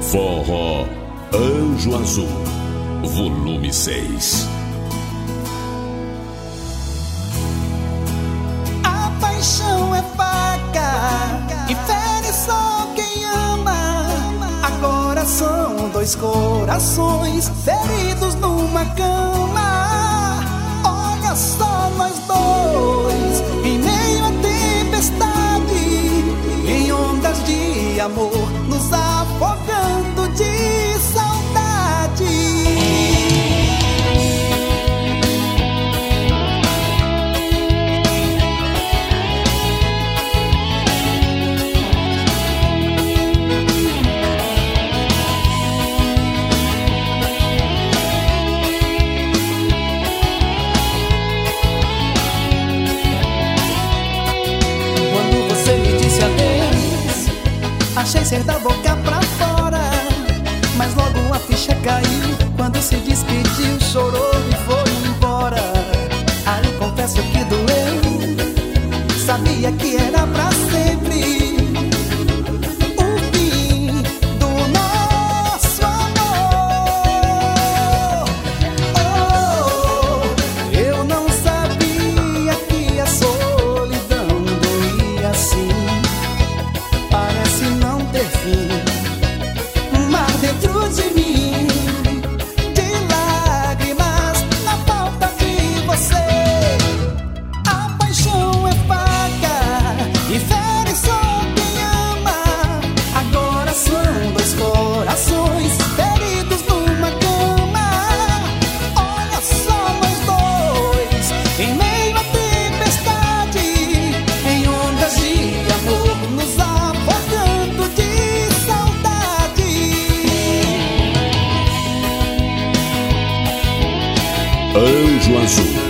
Forró Anjo Azul, volume 6. A paixão é faca e fere só quem ama. Agora são dois corações feridos numa cama. Olha só nós dois em meio à tempestade, em ondas de amor, nos afogando de saudade. Quando você me disse adeus, achei ser da boca pra fora, mas logo a ficha caiu. Quando se despediu, chorou e foi embora. Aí confesso que doeu, sabia que era pra sempre o fim do nosso amor. Oh, eu não sabia que a solidão doía assim. Parece não ter fim, mas dentro de mim, de lágrimas na falta de você. A paixão é faca e fere só quem ama. Agora são dois corações feridos numa cama. Olha só nós dois em meio à tempestade, em ondas de amor, nos afogando de saudade. Anjo Azul,